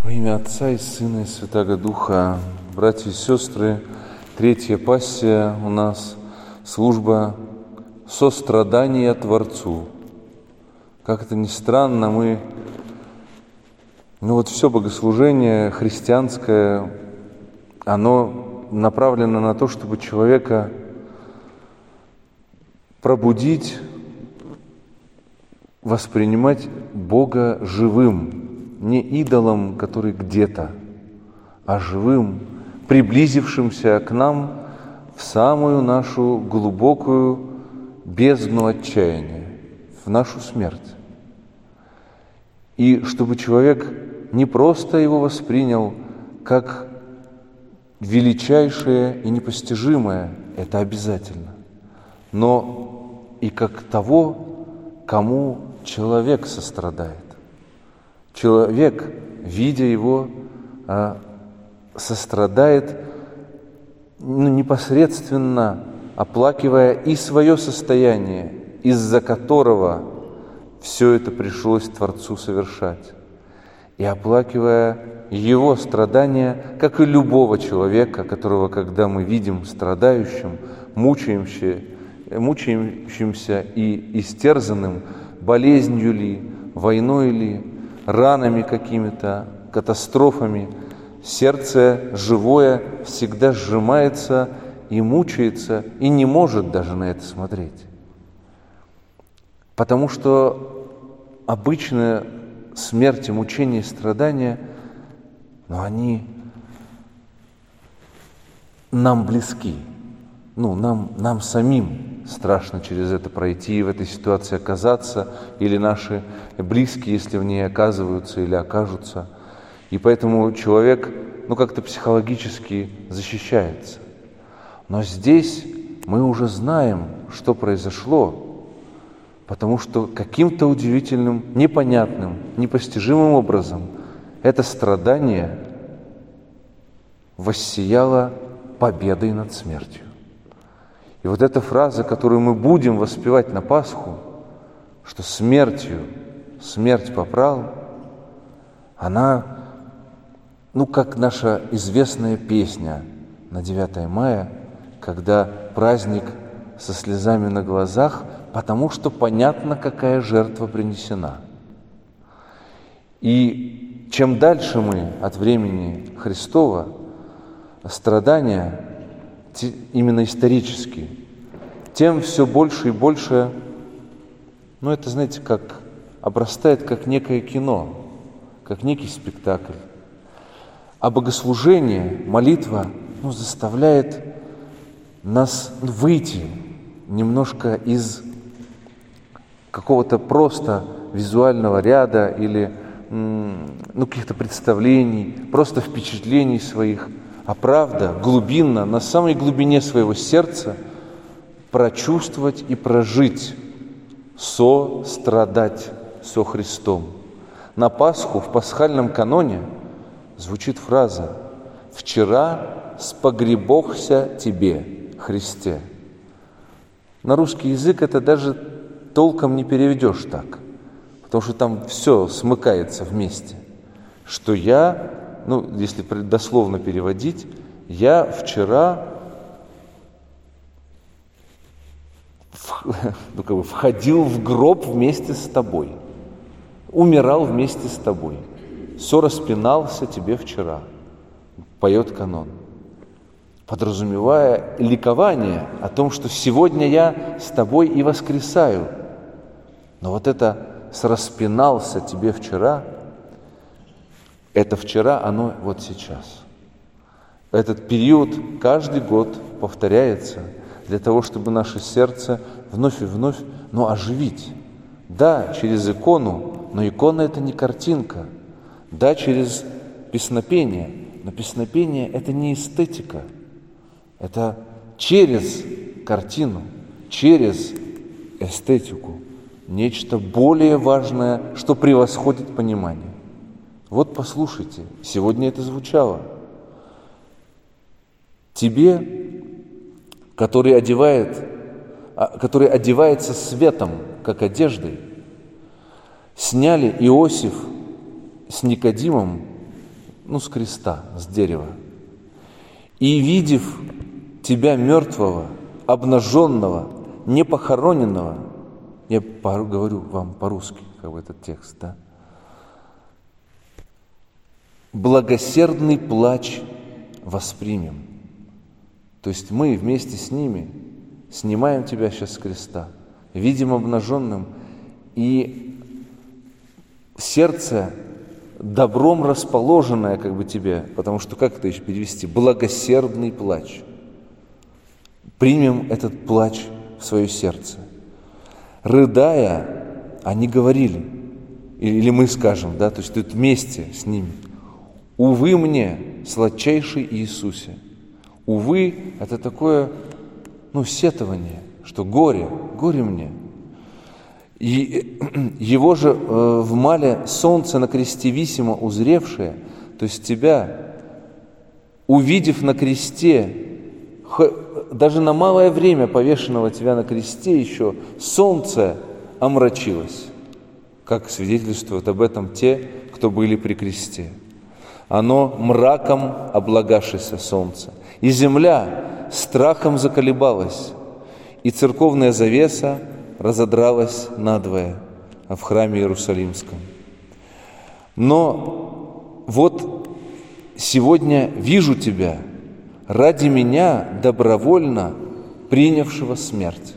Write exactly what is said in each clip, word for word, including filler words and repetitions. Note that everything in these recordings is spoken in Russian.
Во имя Отца и Сына и Святаго Духа, братья и сестры, третья пассия у нас служба сострадания Творцу. Как это ни странно, мы, ну вот все богослужение христианское, оно направлено на то, чтобы человека пробудить, воспринимать Бога живым, не идолом, который где-то, а живым, приблизившимся к нам в самую нашу глубокую бездну отчаяния, в нашу смерть. И чтобы человек не просто его воспринял как величайшее и непостижимое, это обязательно, но и как того, кому человек сострадает. Человек, видя его, сострадает, ну, непосредственно оплакивая и свое состояние, из-за которого все это пришлось Творцу совершать, и оплакивая его страдания, как и любого человека, которого, когда мы видим страдающим, мучающимся, мучающимся и истерзанным болезнью ли, войной ли, ранами какими-то, катастрофами, сердце живое всегда сжимается и мучается, и не может даже на это смотреть. Потому что обычная смерть, мучение и страдания, но они нам близки, ну, нам, нам самим страшно через это пройти, в этой ситуации оказаться, или наши близкие, если в ней оказываются или окажутся. И поэтому человек, ну, как-то психологически защищается. Но здесь мы уже знаем, что произошло, потому что каким-то удивительным, непонятным, непостижимым образом это страдание воссияло победой над смертью. И вот эта фраза, которую мы будем воспевать на Пасху, что смертью смерть попрал, она, ну, как наша известная песня на девятое мая, когда праздник со слезами на глазах, потому что понятно, какая жертва принесена. И чем дальше мы от времени Христова, страдания, именно исторически, тем все больше и больше, ну, это, знаете, как обрастает как некое кино, как некий спектакль. А богослужение, молитва, ну, заставляет нас выйти немножко из какого-то просто визуального ряда или ну, каких-то представлений, просто впечатлений своих, а правда, глубинно, на самой глубине своего сердца прочувствовать и прожить, сострадать со Христом. На Пасху в пасхальном каноне звучит фраза «Вчера спогребохся тебе, Христе». На русский язык это даже толком не переведешь так, потому что там все смыкается вместе, что я, ну, если дословно переводить, я вчера ну, как бы входил в гроб вместе с тобой, умирал вместе с тобой, сораспинался тебе вчера, поет канон, подразумевая ликование о том, что сегодня я с тобой и воскресаю. Но вот это «сраспинался тебе вчера», это вчера, оно вот сейчас. Этот период каждый год повторяется для того, чтобы наше сердце вновь и вновь, ну, оживить. Да, через икону, но икона – это не картинка. Да, через песнопение, но песнопение – это не эстетика. Это через картину, через эстетику. Нечто более важное, что превосходит понимание. Вот послушайте, сегодня это звучало. Тебе, который одевает, который одевается светом, как одеждой, сняли Иосиф с Никодимом ну, с креста, с дерева. И, видев тебя мертвого, обнаженного, непохороненного, я говорю вам по-русски, как бы этот текст, да, благосердный плач воспримем. То есть мы вместе с ними снимаем тебя сейчас с креста, видим обнаженным, и сердце добром расположенное как бы тебе, потому что как это еще перевести? Благосердный плач. Примем этот плач в свое сердце. Рыдая, они говорили, или мы скажем, да, то есть тут вместе с ними: увы мне, сладчайший Иисусе. Увы, это такое, ну, сетование, что горе, горе мне. И его же э, в мале солнце на кресте висимо узревшее, то есть тебя, увидев на кресте, даже на малое время повешенного тебя на кресте еще, солнце омрачилось, как свидетельствуют об этом те, кто были при кресте. Оно мраком облагавшееся солнце, и земля страхом заколебалась, и церковная завеса разодралась надвое в храме Иерусалимском. Но вот сегодня вижу тебя, ради меня добровольно принявшего смерть.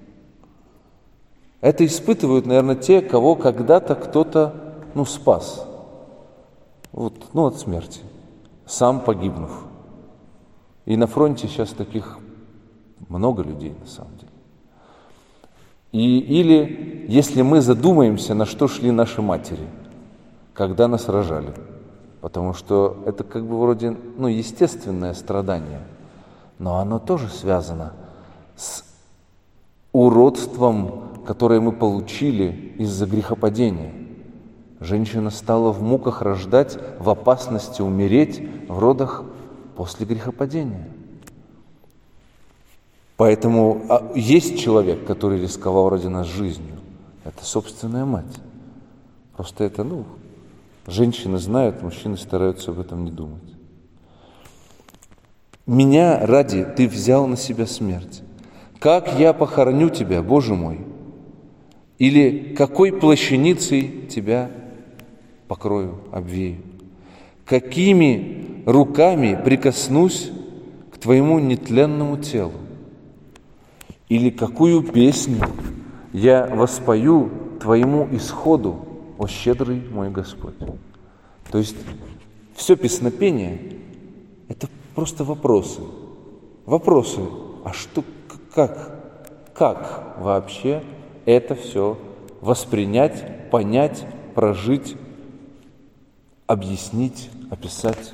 Это испытывают, наверное, те, кого когда-то кто-то, ну, спас. Вот, ну, от смерти, сам погибнув. И на фронте сейчас таких много людей, на самом деле. И, или, если мы задумаемся, на что шли наши матери, когда нас рожали, потому что это как бы вроде, ну, естественное страдание, но оно тоже связано с уродством, которое мы получили из-за грехопадения. Женщина стала в муках рождать, в опасности умереть в родах после грехопадения. Поэтому а, есть человек, который рисковал ради нас жизнью. Это собственная мать. Просто это, ну, женщины знают, мужчины стараются об этом не думать. Меня ради ты взял на себя смерть. Как я похороню тебя, Боже мой? Или какой плащаницей тебя покрою, обвею? Какими руками прикоснусь к твоему нетленному телу? Или какую песню я воспою твоему исходу, о щедрый мой Господь? То есть все песнопение – это просто вопросы. Вопросы, а что, как, как вообще это все воспринять, понять, прожить, объяснить, описать?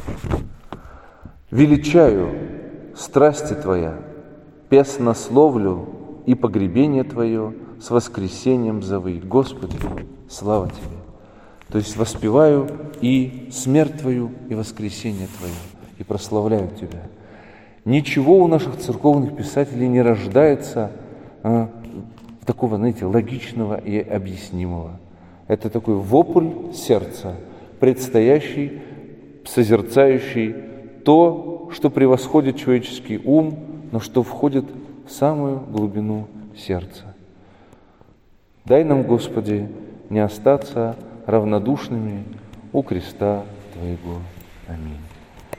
Величаю страсти Твоя, песнословлю и погребение Твое с воскресением зовы. Господи, слава Тебе! То есть воспеваю и смерть Твою, и воскресение Твое, и прославляю Тебя. Ничего у наших церковных писателей не рождается а, такого, знаете, логичного и объяснимого. Это такой вопль сердца, предстоящий, созерцающий то, что превосходит человеческий ум, но что входит в самую глубину сердца. Дай нам, Господи, не остаться равнодушными у креста Твоего. Аминь.